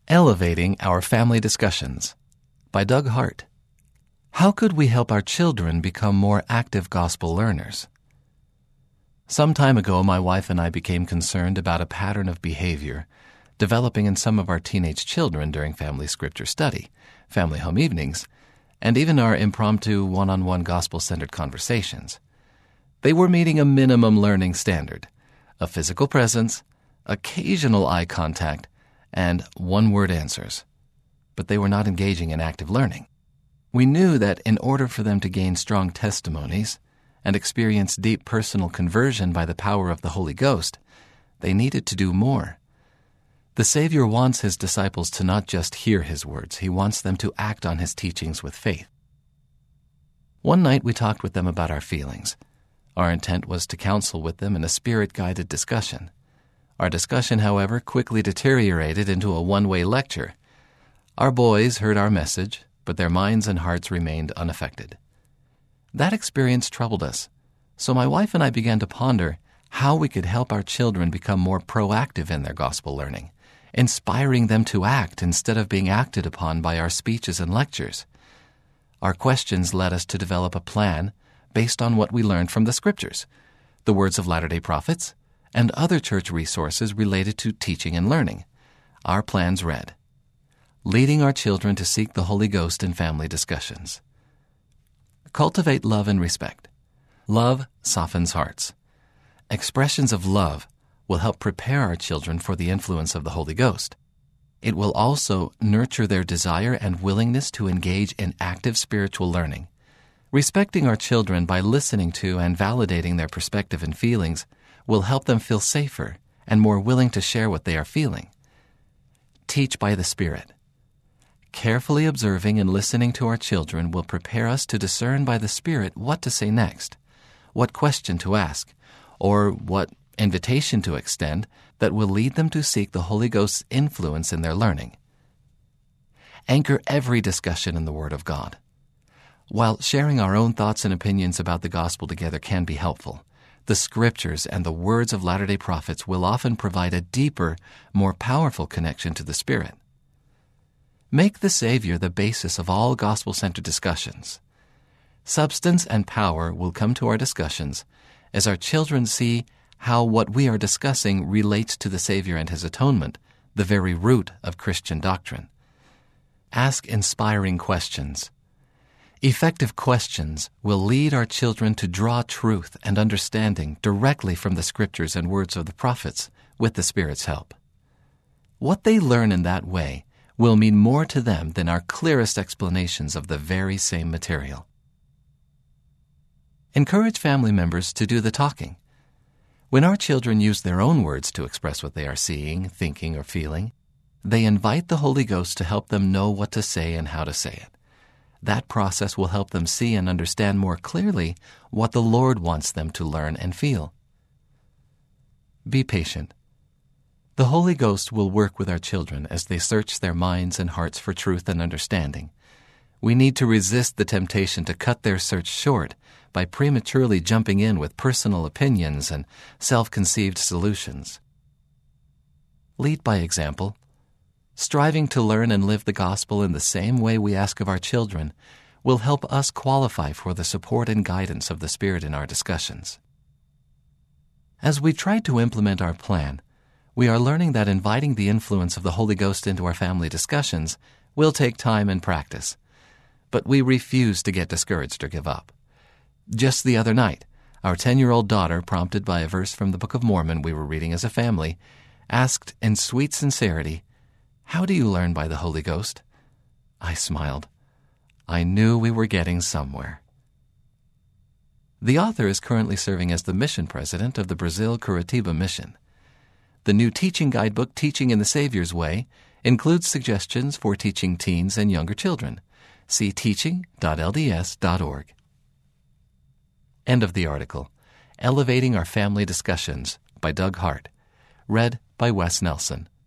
Elevating Our Family Discussions by Doug Hart. How could we help our children become more active gospel learners? Some time ago, my wife and I became concerned about a pattern of behavior developing in some of our teenage children during family scripture study, family home evenings, and even our impromptu one-on-one gospel-centered conversations. They were meeting a minimum learning standard, a physical presence, occasional eye contact, and one-word answers. But they were not engaging in active learning. We knew that in order for them to gain strong testimonies and experience deep personal conversion by the power of the Holy Ghost, they needed to do more. The Savior wants His disciples to not just hear His words. He wants them to act on His teachings with faith. One night we talked with them about our feelings. Our intent was to counsel with them in a Spirit-guided discussion. Our discussion, however, quickly deteriorated into a one-way lecture. Our boys heard our message, but their minds and hearts remained unaffected. That experience troubled us, so my wife and I began to ponder how we could help our children become more proactive in their gospel learning, inspiring them to act instead of being acted upon by our speeches and lectures. Our questions led us to develop a plan based on what we learned from the Scriptures, the words of Latter-day Prophets, and other church resources related to teaching and learning. Our plans read: leading our children to seek the Holy Ghost in family discussions. Cultivate love and respect. Love softens hearts. Expressions of love will help prepare our children for the influence of the Holy Ghost. It will also nurture their desire and willingness to engage in active spiritual learning. Respecting our children by listening to and validating their perspective and feelings will help them feel safer and more willing to share what they are feeling. Teach by the Spirit. Carefully observing and listening to our children will prepare us to discern by the Spirit what to say next, what question to ask, or what invitation to extend that will lead them to seek the Holy Ghost's influence in their learning. Anchor every discussion in the Word of God. While sharing our own thoughts and opinions about the gospel together can be helpful, the Scriptures and the words of Latter-day Prophets will often provide a deeper, more powerful connection to the Spirit. Make the Savior the basis of all gospel-centered discussions. Substance and power will come to our discussions as our children see how what we are discussing relates to the Savior and His atonement, the very root of Christian doctrine. Ask inspiring questions. Effective questions will lead our children to draw truth and understanding directly from the Scriptures and words of the prophets with the Spirit's help. What they learn in that way will mean more to them than our clearest explanations of the very same material. Encourage family members to do the talking. When our children use their own words to express what they are seeing, thinking, or feeling, they invite the Holy Ghost to help them know what to say and how to say it. That process will help them see and understand more clearly what the Lord wants them to learn and feel. Be patient. The Holy Ghost will work with our children as they search their minds and hearts for truth and understanding. We need to resist the temptation to cut their search short by prematurely jumping in with personal opinions and self-conceived solutions. Lead by example. Striving to learn and live the gospel in the same way we ask of our children will help us qualify for the support and guidance of the Spirit in our discussions. As we try to implement our plan, we are learning that inviting the influence of the Holy Ghost into our family discussions will take time and practice, but we refuse to get discouraged or give up. Just the other night, our 10-year-old daughter, prompted by a verse from the Book of Mormon we were reading as a family, asked in sweet sincerity, "How do you learn by the Holy Ghost?" I smiled. I knew we were getting somewhere. The author is currently serving as the mission president of the Brazil Curitiba Mission. The new teaching guidebook, Teaching in the Savior's Way, includes suggestions for teaching teens and younger children. See teaching.lds.org. End of the article. Elevating Our Family Discussions by Doug Hart. Read by Wes Nelson.